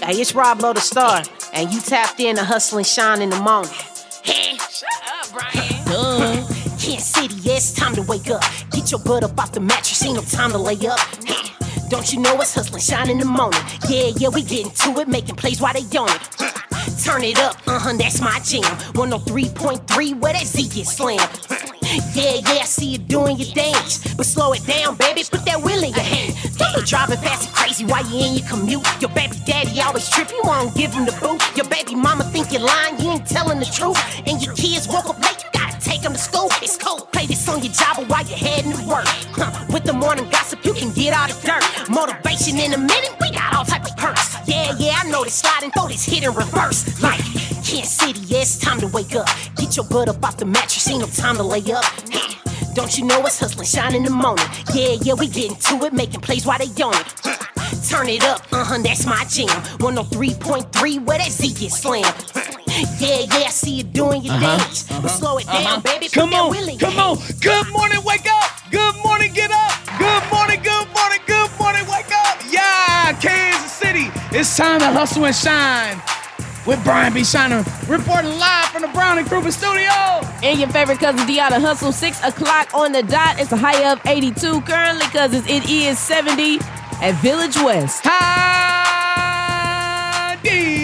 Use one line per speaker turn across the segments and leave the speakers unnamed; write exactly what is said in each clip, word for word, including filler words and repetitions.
Hey, it's Rob Lowe the Star, and you tapped in to Hustle and Shine in the morning.
Hey, shut up, Brian.
Duh. Kansas City, yeah, it's time to wake up. Get your butt up off the mattress, ain't no time to lay up. Hey, don't you know it's Hustle and Shine in the morning? Yeah, yeah, we getting to it, making plays while they on it. Turn it up, uh-huh, that's my jam. one oh three point three, where that Z get slammed. Yeah, yeah, I see you doing your dance, but slow it down, baby, put that wheel in your hand. Don't be driving fast and crazy while you in your commute. Your baby daddy always trip, you won't give him the boot. Your baby mama think you're lying, you ain't telling the truth. And your kids woke up late, you gotta take them to school. It's cold, play this on your job or while you're heading to work. Huh. With the morning gossip, you can get all the dirt. Motivation in a minute, we got all type of perks. Yeah, yeah, I know this slide and throw this hit in reverse. Like Kansas City, yeah, it's time to wake up. Get your butt up off the mattress, ain't no time to lay up. Don't you know it's Hustle and Shine in the morning? Yeah, yeah, we getting to it, making plays while they on it. Turn it up, uh-huh, that's my jam. one oh three point three, where that Z get slammed. Yeah, yeah, I see you doing your uh-huh, dance. Uh-huh, but slow it down, uh-huh. baby.
Come on, come on. Good morning, wake up. Good morning, get up. Good morning, good morning, good morning, wake up. Yeah, Kansas City, it's time to Hustle and Shine. With Brian B. Shiner, reporting live from the Brown and Kruger studio.
And your favorite cousin, Deanna Hustle, six o'clock on the dot. It's a high of eighty-two currently, cousins. It is seventy at Village West.
Hi,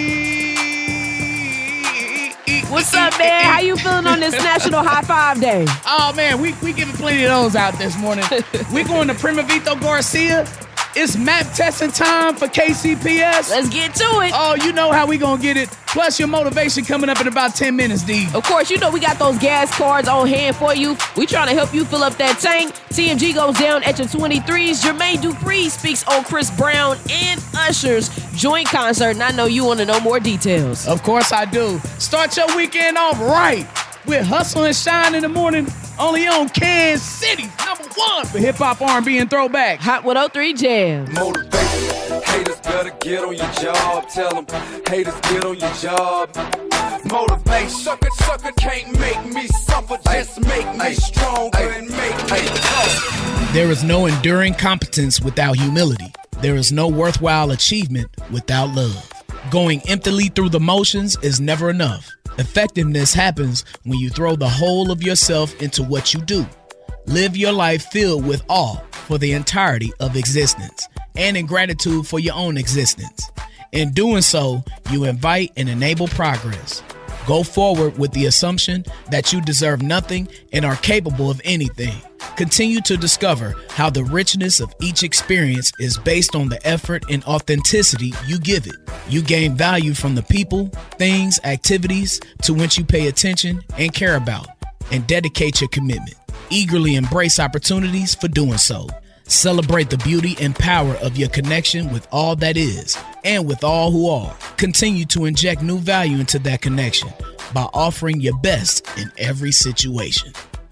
What's up, man? How you feeling on this National High Five Day?
Oh, man, we we giving plenty of those out this morning. We going to Prima Vito Garcia. It's map testing time for K C P S.
Let's get to it.
Oh, you know how we gonna get it. Plus your motivation coming up in about ten minutes, D.
Of course, you know we got those gas cards on hand for you. We trying to help you fill up that tank. T M G goes down at your twenty-threes. Jermaine Dupri speaks on Chris Brown and Usher's joint concert, and I know you want to know more details.
Of course I do. Start your weekend off right with Hustle and Shine in the morning. Only on Kansas City, number one for hip-hop, R and B, and throwback.
Hot one oh three Jam.
Motivation. Haters better get on your job. Tell them haters get on your job. Motivation. Sucker, sucker can't make me suffer. Just make me stronger and make me tough.
There is no enduring competence without humility. There is no worthwhile achievement without love. Going emptily through the motions is never enough. Effectiveness happens when you throw the whole of yourself into what you do. Live your life filled with awe for the entirety of existence and in gratitude for your own existence. In doing so, you invite and enable progress. Go forward with the assumption that you deserve nothing and are capable of anything. Continue to discover how the richness of each experience is based on the effort and authenticity you give it. You gain value from the people, things, activities to which you pay attention and care about, and dedicate your commitment. Eagerly embrace opportunities for doing so. Celebrate the beauty and power of your connection with all that is and with all who are. Continue to inject new value into that connection by offering your best in every situation.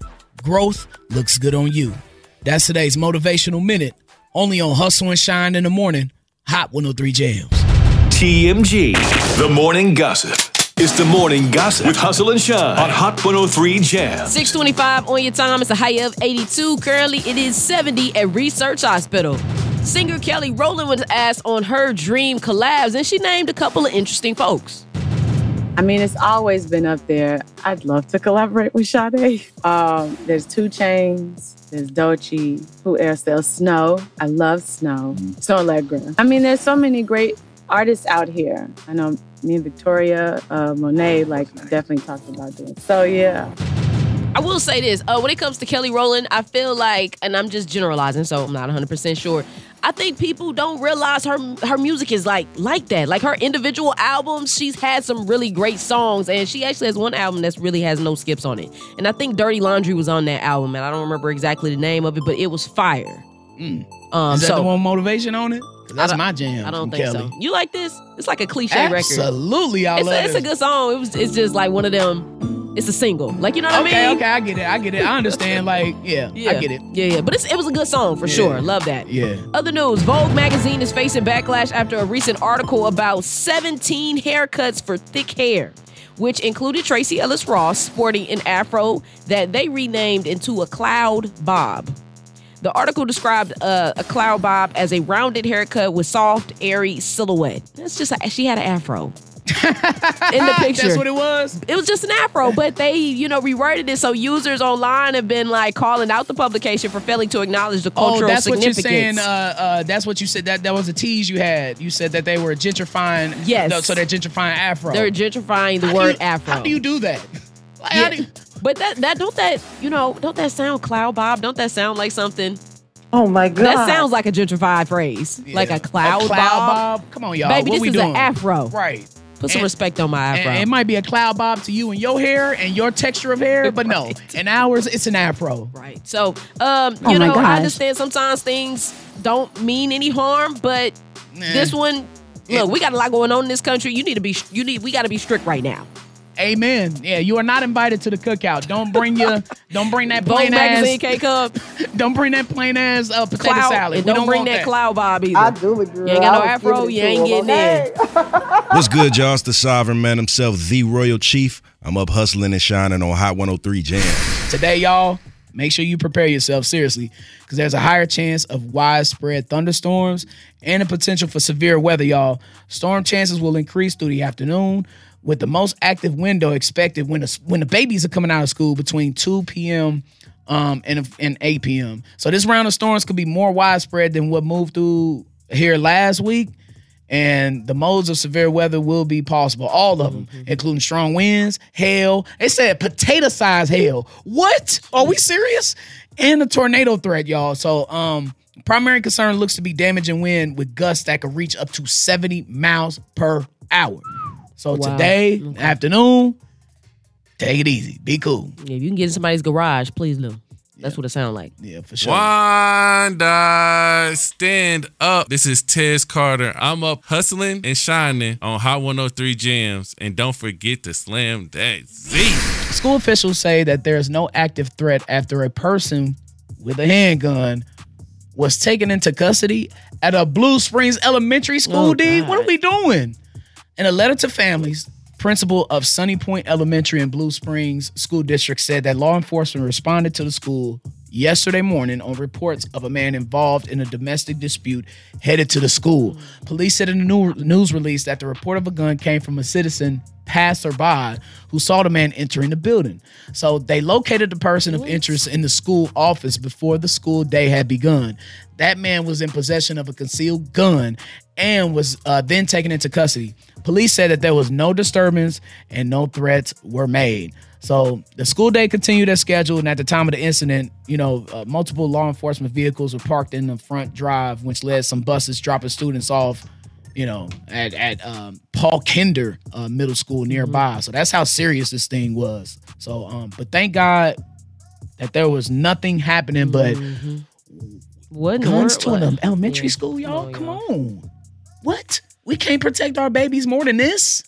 Growth looks good on you. That's today's Motivational Minute, only on Hustle and Shine in the morning, Hot one oh three Jams.
T M G, The Morning Gossip. It's The Morning Gossip with Hustle and Shine on Hot one oh three Jams.
six twenty-five on your time. It's a high of eighty-two. Currently, it is seventy at Research Hospital. Singer Kelly Rowland was asked on her dream collabs, and she named a couple of interesting folks.
I mean, it's always been up there. I'd love to collaborate with Sade. Um, there's two Chainz. There's Doechii. Who else? There's Snow. I love Snow. Snow Allegra. I mean, there's so many great artists out here. I know me and Victoria, uh, Monet, like, definitely talked about doing. So, yeah.
I will say this. Uh, when it comes to Kelly Rowland, I feel like, and I'm just generalizing, so I'm not one hundred percent sure, I think people don't realize her her music is like like that. Like her individual albums, she's had some really great songs, and she actually has one album that really has no skips on it. And I think Dirty Laundry was on that album, and I don't remember exactly the name of it, but it was fire.
Mm.
Um,
is that
so,
the one Motivation on it? That's my jam.
I don't think
Kelly.
so. You like this? It's like a cliche
Absolutely,
record.
Absolutely, I
it's
love
a, It's
it.
a good song. It was. It's just like one of them. It's a single. Like, you know what
okay,
I mean?
Okay, okay, I get it. I get it. I understand. Like, yeah,
yeah,
I get it.
Yeah, yeah. But it's, it was a good song for yeah. sure. Love that.
Yeah.
Other news: Vogue magazine is facing backlash after a recent article about seventeen haircuts for thick hair, which included Tracy Ellis Ross sporting an afro that they renamed into a cloud bob. The article described uh, a cloud bob as a rounded haircut with soft, airy silhouette. That's just a, she had an afro. In the picture.
That's what it was?
It was just an afro, but they, you know, reworded it so users online have been like calling out the publication for failing to acknowledge the cultural
oh, that's
significance.
what you're saying. Uh, uh, that's what you said. That that was a tease you had. You said that they were gentrifying.
Yes.
No, so they're gentrifying afro.
They're gentrifying the
How do
word
you-
afro.
How do you do that? Like,
Yeah.
how do you,
But that that don't that you know don't that sound cloud bob? Don't that sound like something?
Oh my God.
That sounds like a gentrified phrase, like a cloud,
a cloud
bob.
bob? Come on, y'all.
Baby,
what
this
we
is
doing?
an afro.
Right.
Put some
And-
respect on my afro.
And it might be a cloud bob to you and your hair and your texture of hair, but no,
Right.
in ours, it's an afro.
Right. So, um,
Oh
you
my
know, I
gosh.
understand sometimes things don't mean any harm, but
Nah.
this one, look, we got a lot going on in this country. You need to be, you need, we got to be strict right now.
Amen. Yeah, you are not invited to the cookout. Don't bring your, don't bring that
Vogue
plain
magazine,
ass,
K Cup,
don't bring that plain ass uh, potato
cloud,
salad.
and
We
don't, bring
want
that, cloud bob either.
I do it, girl.
You ain't got no
I was
afro,
giving it
you
to
ain't
him,
getting
okay?
What's good, y'all? It's the sovereign man himself, the Royal Chief. I'm up hustling and shining on Hot one oh three Jams.
Today, y'all, make sure you prepare yourself seriously because there's a higher chance of widespread thunderstorms and the potential for severe weather, y'all. Storm chances will increase through the afternoon with the most active window expected when the, when the babies are coming out of school between two p.m. Um, and, and eight p.m. So this round of storms could be more widespread than what moved through here last week. And the modes of severe weather will be possible, all of them, including strong winds, hail. They said potato-sized hail. What? Are we serious? And a tornado threat, y'all. So, um, primary concern looks to be damaging wind with gusts that could reach up to seventy miles per hour. So
Wow.
today, afternoon, take it easy. Be cool.
Yeah, if you can get in somebody's garage, please do. That's what it sounds like.
Yeah, for sure.
Wanda, stand up. This is Tez Carter. I'm up hustling and shining on Hot one oh three Jams. And don't forget to slam that Z.
School officials say that there is no active threat after a person with a handgun was taken into custody at a Blue Springs Elementary School,
Oh,
D.
God.
What are we doing? In a letter to families, principal of Sunny Point Elementary in Blue Springs School District said that law enforcement responded to the school yesterday morning on reports of a man involved in a domestic dispute headed to the school. Police said in a new news release that the report of a gun came from a citizen passerby who saw the man entering the building. So they located the person of interest in the school office before the school day had begun. That man was in possession of a concealed gun and was uh, then taken into custody. Police said that there was no disturbance and no threats were made. So the school day continued as scheduled, and at the time of the incident, you know, uh, multiple law enforcement vehicles were parked in the front drive, which led some buses dropping students off, you know, at at um, Paul Kinder uh, Middle School nearby. Mm-hmm. So that's how serious this thing was. So, um, but thank God that there was nothing happening, but
Mm-hmm. What in the
guns
world?
to an
What?
elementary
Yeah.
school, y'all.
No,
Come
y'all.
on, what? We can't protect our babies more than this.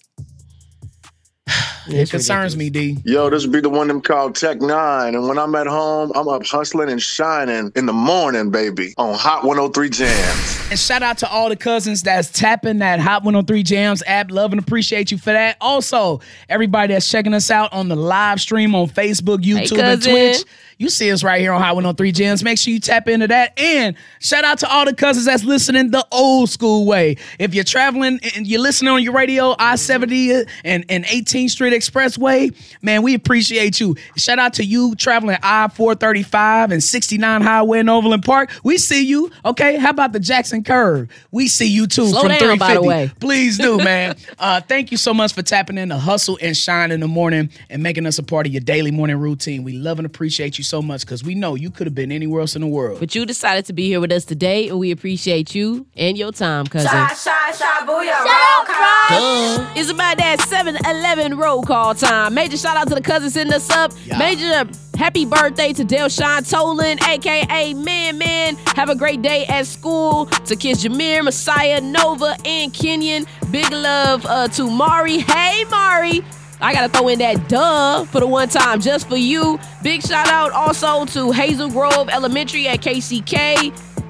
It
It's
concerns me, D.
Yo, this be the one them called Tech Nine. And when I'm at home, I'm up hustling and shining in the morning, baby, on Hot one oh three Jams.
And shout out to all the cousins that's tapping that Hot one oh three Jams app. Love and appreciate you for that. Also, everybody that's checking us out on the live stream on Facebook, YouTube, and
cousin.
Twitch. You see us right here on Hot one oh three Jams. Make sure you tap into that. And shout out to all the cousins that's listening the old school way. If you're traveling and you're listening on your radio, I seventy and, and eighteenth Street Expressway, man, we appreciate you. Shout out to you traveling I four thirty-five and sixty-nine Highway in Overland Park. We see you. Okay, how about the Jackson Curve? We see you too.
Slow
from
down,
three fifty.
by the way.
Please do, man. uh, thank you so much for tapping in to Hustle and Shine in the morning and making us a part of your daily morning routine. We love and appreciate you so much because we know you could have been anywhere else in the world.
But you decided to be here with us today, and we appreciate you and your time, cousin.
Shy, shy, shy, booyah, roll call.
Duh. It's about that seven eleven roll call time. Major shout out to the cousins sending us up.
Yeah.
Major happy birthday to Delshawn Tolan, a k a. Man Man. Have a great day at school. To Kiss Jameer, Messiah, Nova, and Kenyon. Big love uh, to Mari. Hey, Mari. I gotta throw in that duh for the one time just for you. Big shout out also to Hazel Grove Elementary at K C K.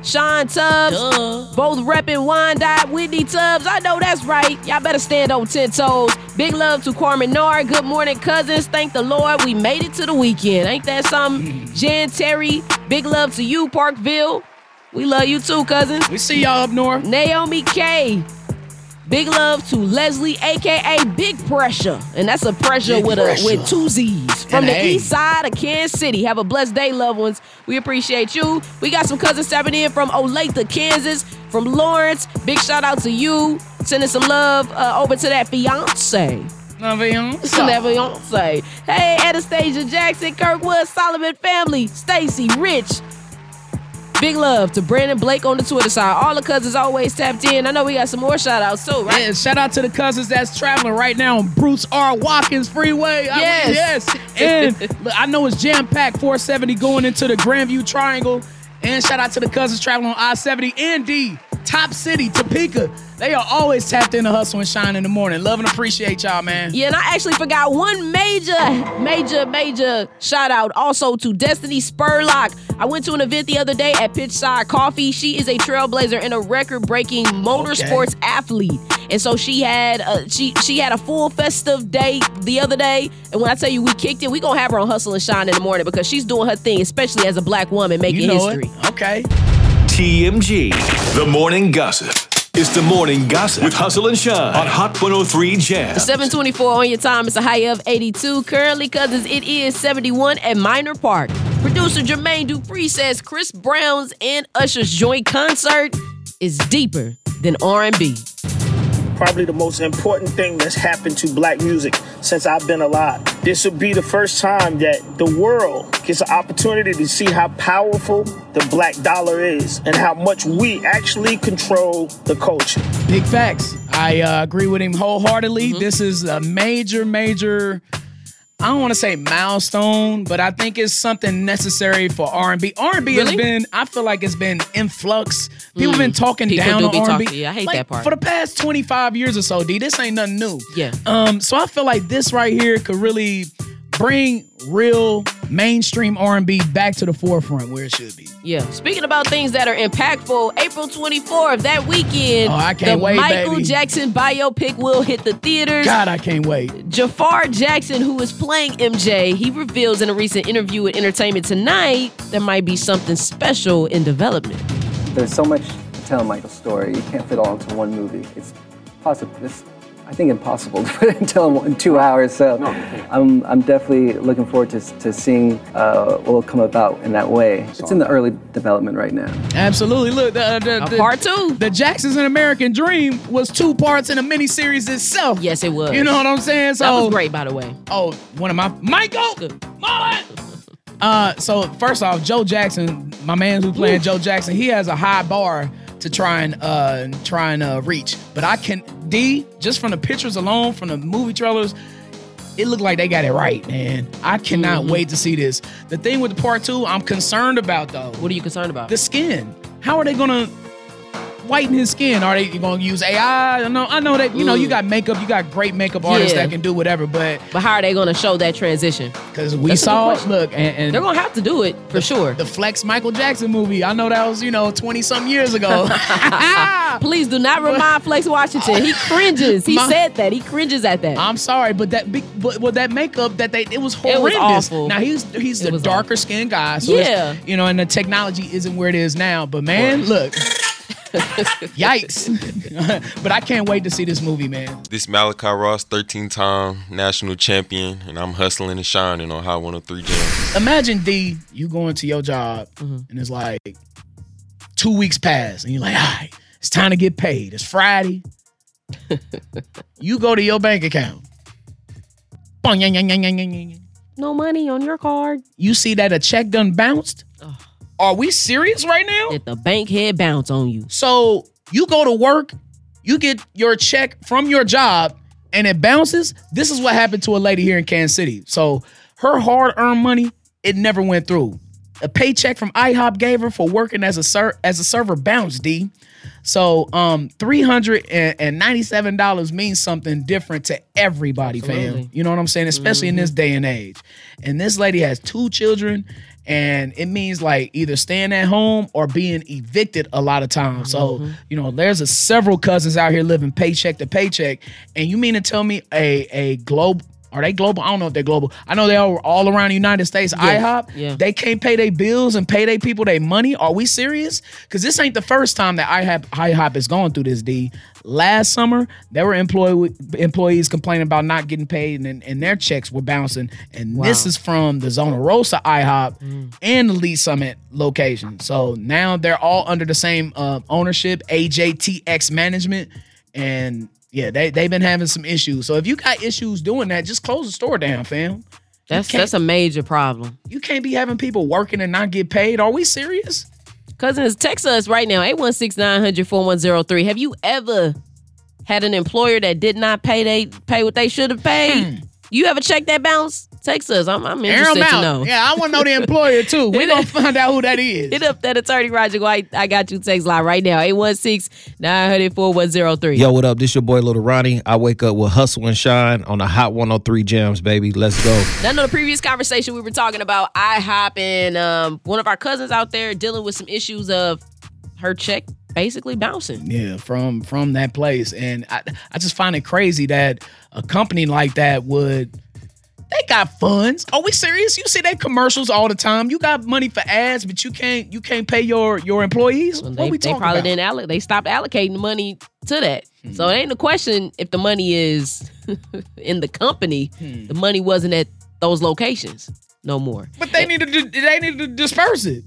Sean Tubbs, Duh. both repping Wyandotte, Whitney Tubbs. I know that's right. Y'all better stand on ten toes. Big love to Carmen Nard. Good morning, cousins. Thank the Lord we made it to the weekend. Ain't that something? Jan Terry, big love to you, Parkville. We love you too, cousins.
We see y'all up north.
Naomi K. Big love to Leslie, a k a. Big Pressure. And that's a pressure Big with pressure. a with two Z's. From and the a. east side of Kansas City. Have a blessed day, loved ones. We appreciate you. We got some cousins stepping in from Olathe, Kansas. From Lawrence. Big shout out to you. Sending some love uh, over to that fiance.
No, fiance.
That fiance. Hey, Anastasia Jackson, Kirkwood, Solomon family. Stacy, Rich. Big love to Brandon Blake on the Twitter side. All the cousins always tapped in. I know we got some more shout outs too, right?
Yeah, shout out to the cousins that's traveling right now on Bruce R. Watkins Freeway.
Yes.
I mean, yes. And look, I know it's jam-packed four seventy going into the Grandview Triangle. And shout out to the cousins traveling on I seventy and D. Top City, Topeka. They are always tapped in the hustle and shine in the morning. Love and appreciate y'all, man.
Yeah, and I actually forgot one major, major, major shout out also to Destiny Spurlock. I went to an event the other day at Pitchside Coffee. She is a trailblazer and a record-breaking motorsports okay. athlete. And so she had a, she she had a full festive day the other day. And when I tell you we kicked it, we gonna have her on Hustle and Shine in the morning because she's doing her thing, especially as a black woman making
you know
history.
It. Okay.
T M G, The Morning Gossip. It's The Morning Gossip with Hustle and Shine on Hot one oh three Jam.
seven twenty-four on your time. It's a high of eighty-two. Currently, cousins, it is seventy-one at Minor Park. Producer Jermaine Dupree says Chris Brown's and Usher's joint concert is deeper than R and B.
Probably the most important thing that's happened to black music since I've been alive. This will be the first time that the world gets an opportunity to see how powerful the black dollar is and how much we actually control the culture.
Big facts. I uh, agree with him wholeheartedly. Mm-hmm. This is a major, major, I don't want to say milestone, but I think it's something necessary for R and B. R and B really? has been, I feel like it's been in flux. People have mm. been talking
People
down
do
on
be
R and B.
Talking, yeah, I hate
like,
that part.
For the past twenty-five years or so, D, this ain't nothing new.
Yeah.
Um. So I feel like this right here could really bring real mainstream R and B back to the forefront where it should be.
Yeah. Speaking about things that are impactful, April twenty-fourth, that weekend,
oh, I can't
the
wait,
Michael
baby.
Jackson biopic will hit the theaters.
God, I can't wait.
Jafar Jackson, who is playing M J, he reveals in a recent interview with Entertainment Tonight there might be something special in development.
There's so much to tell Michael's story. You can't fit all into one movie. It's possible. It's, I think, impossible to tell him in two hours. So no, I'm I'm definitely looking forward to to seeing uh, what will come about in that way. It's in the early development right now.
Absolutely. Look, the, the,
a
the,
part two.
The Jacksons An American Dream was two parts in a miniseries itself.
Yes, it was.
You know what I'm saying? So,
that was great, by the way.
Oh, one of my Michael Mullen. Uh, so first off, Joe Jackson, my man who's playing Ooh. Joe Jackson, he has a high bar to try and uh try and uh, reach. But I can D just from the pictures alone, from the movie trailers, it looked like they got it right, man. I cannot mm-hmm. wait to see this. The thing with the part two, I'm concerned about though.
What are you concerned about?
The skin. How are they gonna whiten his skin? Are they gonna use A I? I know, I know that you mm. know you got makeup, you got great makeup artists yeah. that can do whatever, but
but how are they gonna show that transition?
Because we That's saw look, and, and
they're gonna have to do it for
the,
sure.
The Flex Michael Jackson movie, I know that was you know twenty something years ago.
Please do not remind Flex Washington. He cringes. He My, said that. He cringes at that.
I'm sorry, but that big, but well, that makeup that they it was horrendous.
It was awful.
Now he's he's
it
the darker
awful.
skinned guy, so
yeah,
you know, and the technology isn't where it is now. But man, look. Yikes. But I can't wait to see this movie, man.
This Malachi Ross, thirteen-time national champion, and I'm hustling and shining on Hot one oh three Jam.
Imagine, D, you going to your job, mm-hmm. and it's like two weeks pass, and you're like, all right, it's time to get paid. It's Friday. You go to your bank account.
No money on your card.
You see that a check done bounced? Oh. Are we serious right now?
Let the bank head bounce on you.
So you go to work, you get your check from your job, and it bounces. This is what happened to a lady here in Kansas City. So her hard-earned money, it never went through. a paycheck from IHOP gave her for working as a ser- as a server bounced, D. So um, three hundred ninety-seven dollars means something different to everybody,
Absolutely.
fam. You know what I'm saying? Especially
Mm-hmm.
in this day and age. And this lady has two children, and it means like either staying at home or being evicted a lot of times. So,
Mm-hmm.
you know, there's a several cousins out here living paycheck to paycheck. And you mean to tell me a, a globe, are they global? I don't know if they're global. I know they are all around the United States.
Yeah,
IHOP,
yeah.
they can't pay their bills and pay their people their money. Are we serious? Because this ain't the first time that IHOP, IHOP is going through this, D. Last summer, there were employee, employees complaining about not getting paid and, and their checks were bouncing. And
Wow.
this is from the Zona Rosa IHOP
Mm.
and the Lee Summit location. So now they're all under the same uh, ownership, A J T X Management. And yeah, they, they've been having some issues. So if you got issues doing that, just close the store down, fam.
That's
can't-
that's a major problem.
You can't be having people working and not get paid. Are we serious?
Cousins, text us right now, eight one six, nine hundred, four one zero three. Have you ever had an employer that did not pay they pay what they should have paid? You ever checked that bounce? Text us. I'm, I'm
Air
interested
'em
to
out.
know.
Yeah, I want to know the employer too. We're going to find out who that is.
Hit up that attorney Roger White. I got you text line right now, eight one six, nine hundred, four one zero three.
Yo, what up? This your boy Little Ronnie. I wake up with Hustle and Shine on the Hot one oh three Jams, baby. Let's go.
None of the previous conversation we were talking about IHOP and um, one of our cousins out there dealing with some issues of her check basically bouncing.
Yeah, from from that place. And I, I just find it crazy that a company like that would, they got funds. Are we serious? You see their commercials all the time. You got money for ads, but you can't you can't pay your your employees.
Well,
what
they,
we
they
talking
probably
about?
didn't alloc- they stopped allocating money to that.
Hmm.
So it ain't a question if the money is in the company.
Hmm.
The money wasn't at those locations no more.
But they need to do- they need to disperse it.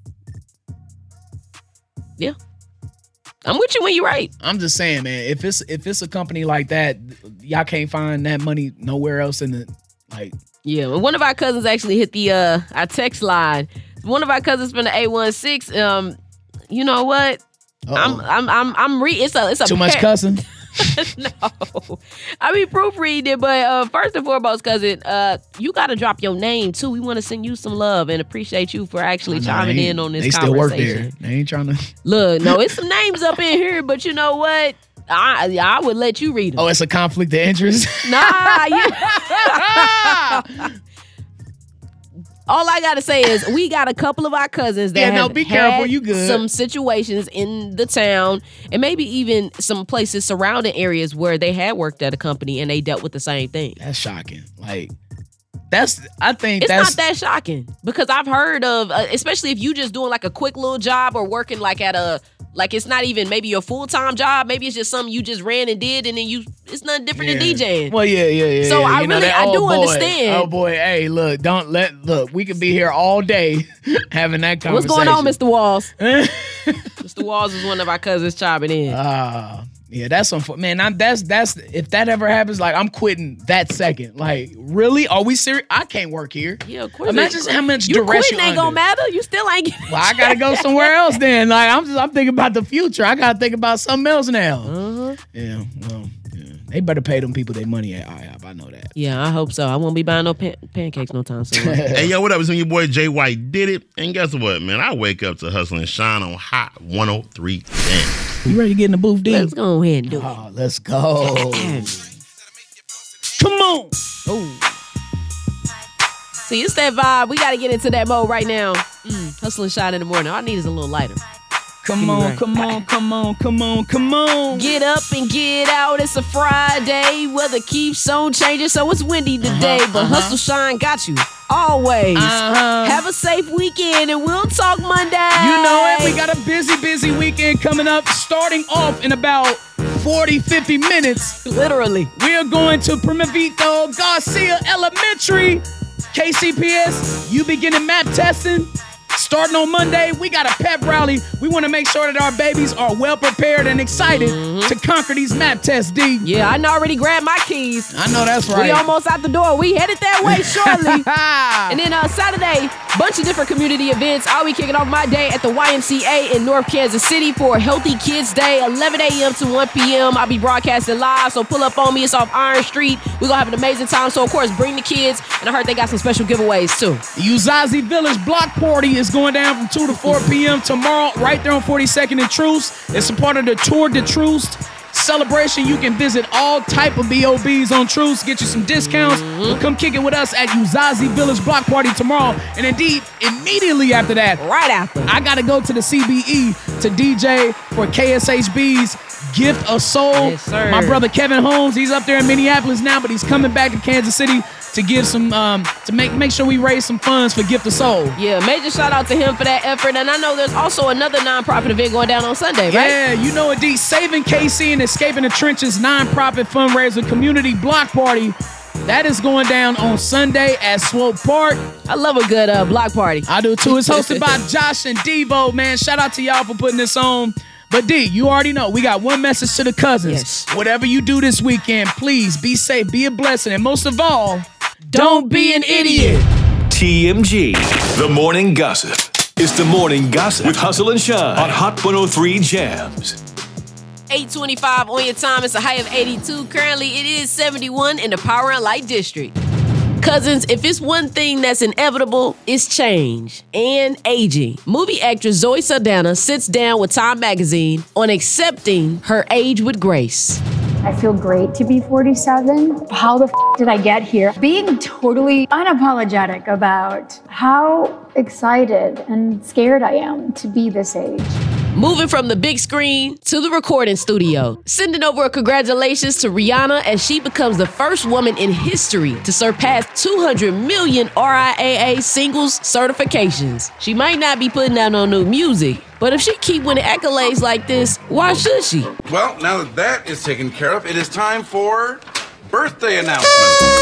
Yeah. I'm with you when you're right.
I'm just saying, man, if it's if it's a company like that, y'all can't find that money nowhere else in the like.
Yeah, well, one of our cousins actually hit the uh our text line. One of our cousins from the eight one six. Um, you know what? I'm I'm I'm I'm re. It's a it's a
Too much
par-
cussing.
No, I mean proofreading it, but uh, first and foremost, cousin, uh, you got to drop your name too. We want to send you some love and appreciate you for actually
Nah,
chiming
they-
in on this
They still work
conversation.
there. They ain't trying to.
Look, no, it's some names up in here, but you know what? I I would let you read them.
Oh, it's a conflict of interest.
Nah, you. All I gotta say is we got a couple of our cousins that
Yeah, no,
have
be careful,
had
you good.
some situations in the town and maybe even some places surrounding areas where they had worked at a company and they dealt with the same thing.
That's shocking. Like that's I think
It's
that's
not that shocking because I've heard of, uh, especially if you just doing like a quick little job or working like at a, like it's not even maybe your full time job. Maybe it's just something you just ran and did, and then you, it's nothing different
Yeah.
than DJing.
Well, yeah, yeah, yeah.
So
yeah.
I
You know
really,
that,
I
oh,
do
boy,
understand.
Oh boy, hey, look, don't let look. We could be here all day having that conversation.
What's going on, Mister Walls? Mister Walls is one of our cousins chiming in.
Ah, yeah, that's unfortunate, man. I, that's that's if that ever happens, like I'm quitting that second. Like, really? Are we serious? I can't work here.
Yeah, of course.
Imagine how much
you
duress
quitting
you
ain't
under.
gonna matter. You still ain't. Getting
Well, I gotta go somewhere else then. Like I'm just I'm thinking about the future. I gotta think about something else now.
Uh-huh.
Yeah, well, yeah. They better pay them people their money at IHOP. I know that.
Yeah, I hope so. I won't be buying no pan- pancakes no time soon.
Hey, yo, what up? It's when your boy Jay White did it. And guess what, man? I wake up to Hustle and Shine on Hot one oh three Jams.
You ready to get in the booth, D?
Let's go ahead and do it.
Oh, let's go. Come on.
Oh. See, it's that vibe. We got to get into that mode right now. Mm, hustle and shine in the morning. All I need is a little lighter.
Come on, come on, come on, come on, come on.
Get up and get out. It's a Friday. Weather keeps on changing, so it's windy today.
Uh-huh,
but
uh-huh.
Hustle Shine got you always.
Uh-huh.
Have a safe weekend, and we'll talk Monday.
You know it. We got a busy, busy weekend coming up, starting off in about forty, fifty minutes.
Literally.
We are going to Primavito Garcia Elementary. K C P S, you beginning map testing. Starting on Monday, we got a pep rally. We want to make sure that our babies are well prepared and excited
Mm-hmm.
to conquer these map tests, D.
Yeah, I done already grabbed my keys.
I know that's right.
We almost out the door. We headed that way shortly. And then uh, Saturday, Bunch of different community events. I'll be kicking off my day at the Y M C A in North Kansas City for Healthy Kids Day, eleven a.m. to one p.m. I'll be broadcasting live, so pull up on me. It's off Iron Street. We're going to have an amazing time. So, of course, bring the kids. And I heard they got some special giveaways, too.
Uzazi Village Block Party is going down from two to four p.m. tomorrow, right there on forty-second and Truce. It's a part of the Tour de Truce celebration. You can visit all type of B O Bs on Truce, get you some discounts. Mm-hmm. Come kick it with us at Uzazi Village Block Party tomorrow. And indeed, immediately after that,
right after,
I got to go to the C B E to D J for K S H B's Gift of Soul.
Yes, sir.
My brother Kevin Holmes, he's up there in Minneapolis now, but he's coming back to Kansas City to give some, um, to make make sure we raise some funds for Gift of Soul.
Yeah, major shout out to him for that effort. And I know there's also another nonprofit event going down on Sunday, right?
Yeah, you know indeed. Saving K C and Escaping the Trenches nonprofit fundraiser community block party. That is going down on Sunday at Swope Park.
I love a good uh, block party.
I do too. It's hosted by Josh and Devo, man. Shout out to y'all for putting this on. But D, you already know, we got one message to the cousins.
Yes.
Whatever you do this weekend, please be safe, be a blessing, and most of all, don't be an idiot.
T M G, The Morning Gossip. It's The Morning Gossip with Hustle and Shine on Hot one oh three Jams.
eight twenty-five on your time. It's a high of eighty-two. Currently, it is seventy-one in the Power and Light District. Cousins, if it's one thing that's inevitable, it's change and aging. Movie actress Zoe Saldana sits down with Time Magazine on accepting her age with grace.
I feel great to be forty-seven. How the f- did I get here? Being totally unapologetic about how excited and scared I am to be this age.
Moving from the big screen to the recording studio. Sending over a congratulations to Rihanna as she becomes the first woman in history to surpass two hundred million R I A A singles certifications. She might not be putting out no new music, but if she keep winning accolades like this, why should she?
Well, now that that is taken care of, it is time for birthday announcement.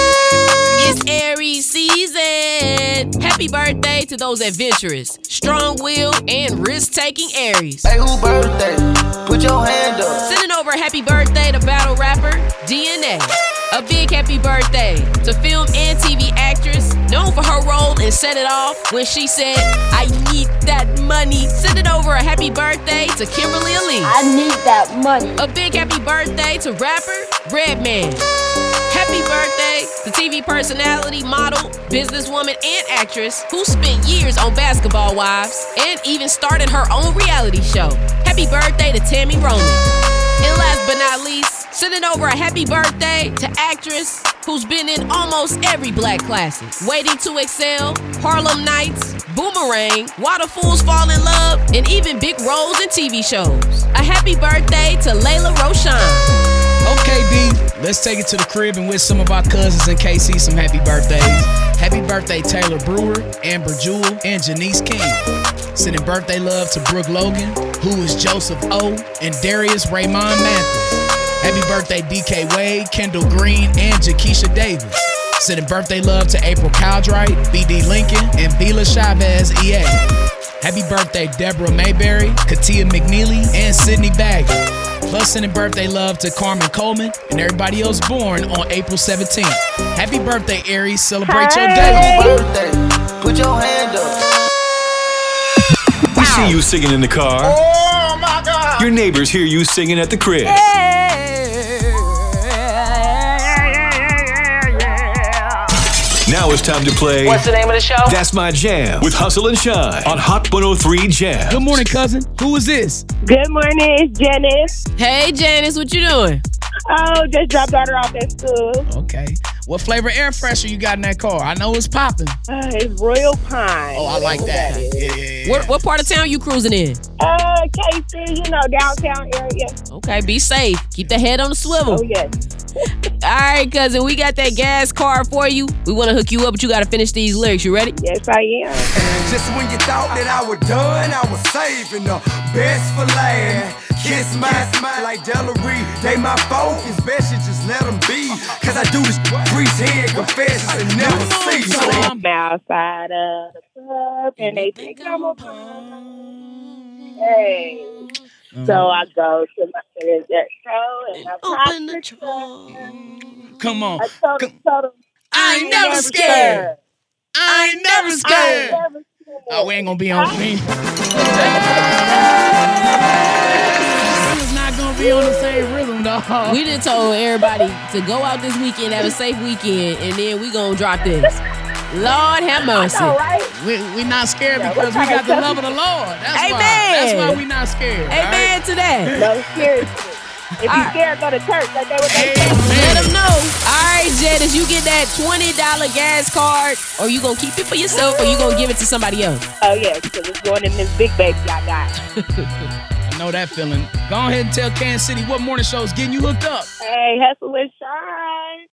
It's Aries season. Happy birthday to those adventurous, strong-willed, and risk-taking Aries.
Hey, who birthday? Put your hand up.
Sending over a happy birthday to battle rapper D N A. A big happy birthday to film and T V actress known for her role in Set It Off when she said, I need that money. Sending over a happy birthday to Kimberly Elise.
I need that money.
A big happy birthday to rapper Redman. Happy birthday to T V personality, model, businesswoman, and actress who spent years on Basketball Wives and even started her own reality show. Happy birthday to Tammy Roman. And last but not least, sending over a happy birthday to actress who's been in almost every black classic. Waiting to Excel, Harlem Nights, Boomerang, Why the Fools Fall in Love, and even big roles in T V shows. A happy birthday to Layla Roshan.
Okay, D, let's take it to the crib and wish some of our cousins in K C some happy birthdays. Happy birthday, Taylor Brewer, Amber Jewel, and Janice King. Sending birthday love to Brooke Logan, who is Joseph O, and Darius Raymond Mathis. Happy birthday, D K Wade, Kendall Green, and Jakeisha Davis. Sending birthday love to April Cowdright, B D Lincoln, and Vila Chavez E A. Happy birthday, Deborah Mayberry, Katia McNeely, and Sydney Baggett. Plus sending birthday love to Carmen Coleman and everybody else born on April seventeenth. Happy birthday, Aries. Celebrate
hey.
your day.
Birthday. Put your hand up.
We see you singing in the car.
Oh, my God.
Your neighbors hear you singing at the crib. Now it's time to play.
What's the name of the show?
That's My Jam with Hustle and Shine on Hot one oh three Jam.
Good morning, cousin. Who is this?
Good morning, it's Janice.
Hey, Janice, what you doing?
Oh, just dropped daughter off at school.
Okay. What flavor air freshener you got in that car? I know it's popping.
Uh, it's Royal Pine.
Oh, I like that.
that
yeah, yeah, yeah.
What, what part of town you cruising in?
Uh, K C, you know, downtown area.
Okay, be safe. Keep the head on the swivel.
Oh, yes.
All right, cousin, we got that gas card for you. We want to hook you up, but you got to finish these lyrics. You ready?
Yes, I am.
Just when you thought that I was done, I was saving the best for last. Kiss my smile like Delary. They my focus, best you just let them be. Cause I do this priest head confessions and never see.
So I'm outside of the club and they think I'm a bum. Hey.
Uh-huh.
So I go to my favorite show and I open the trunk.
Come on.
I told them, told them,
I ain't never scared. I ain't never scared.
I ain't never scared.
Oh, we ain't gonna be on the same. It's not gonna be on the same rhythm, dog.
We done told everybody to go out this weekend, have a safe weekend, and then we gonna drop this. Lord have mercy.
I know, right?
We we not scared
Yeah,
because
what
we got
kind
the
of
love of the Lord. That's
Amen.
why. That's why we not scared.
Amen
right?
to that.
No, seriously. If you scared, go to church. Like they would say.
Let them know. All right, Janice, you get that twenty dollars gas card, or you gonna keep it for yourself, or you gonna give it to somebody else?
Oh, yeah, because it's going in this big baby I got.
I know that feeling. Go ahead and tell Kansas City what morning show is getting you hooked up.
Hey, hustle and shine.